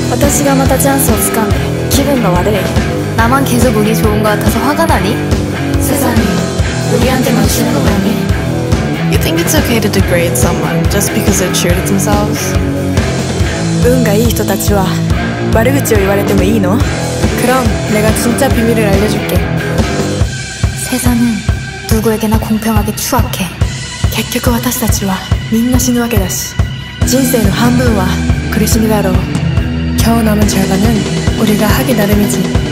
私がまたチャンスをつかんで気分が悪い。 나만 계속 운이 좋은 것 같아서 화가 나니? 세상이 우리한테 맞추는 거 뭐니? You think it's okay to degrade someone just because they're true to themselves? 運がいい人たちは悪口を言われてもいいの? 그럼 내가 진짜 비밀을 알려줄게. 세상은 누구에게나 공평하게 추악해. 結局私たちはみんな死ぬわけだし、人生の半分は苦しみだろう。今日남은 절반은 우리가 하기 나름이지.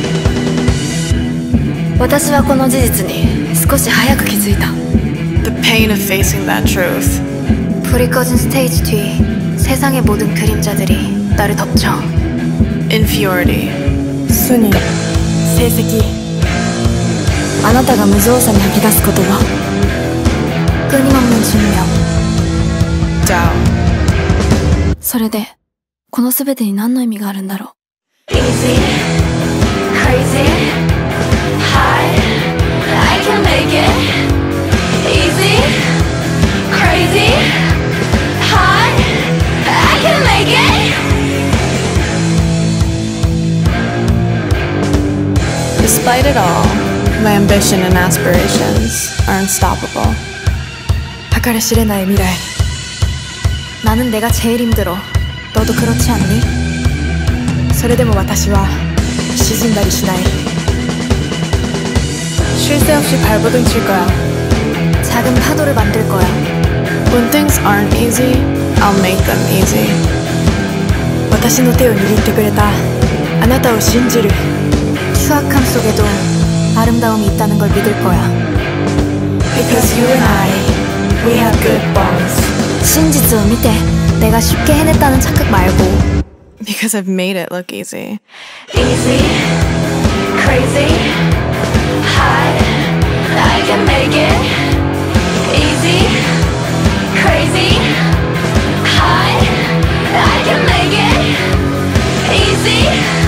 私はこの事実に少し早く気づいた. The pain of facing that truth. 불이 꺼진 스테이지 뒤 세상의 모든 그림자들이 나를 덮쳐. Inferiority. 순위, 成績、あなたが無造作に吐き出す言葉、 끊임없는 증명. Doubt. それでこの全てに何の意味があるんだろう. Easy, crazy, high, I can make it. Easy, crazy, high, I can make it. Despite it all, my ambition and aspirations are unstoppable. 計り知れない未来. 나는 내가 제일 힘들어. 너도 그렇지 않니? それでも私は沈んだりしない. 쉴 새 없이 발버둥 칠 거야. 작은 파도를 만들 거야. When things aren't easy, I'll make them easy. 私の手を握ってくれたあなたを信じる. 추악함 속에도 아름다움이 있다는 걸 믿을 거야. Because you and I, we have good bonds. 진実を見て내가 쉽게 해냈다는 착각 말고. Because I've made it look easy. Easy, crazy, high, I can make it. Easy, crazy, high, I can make it. Easy.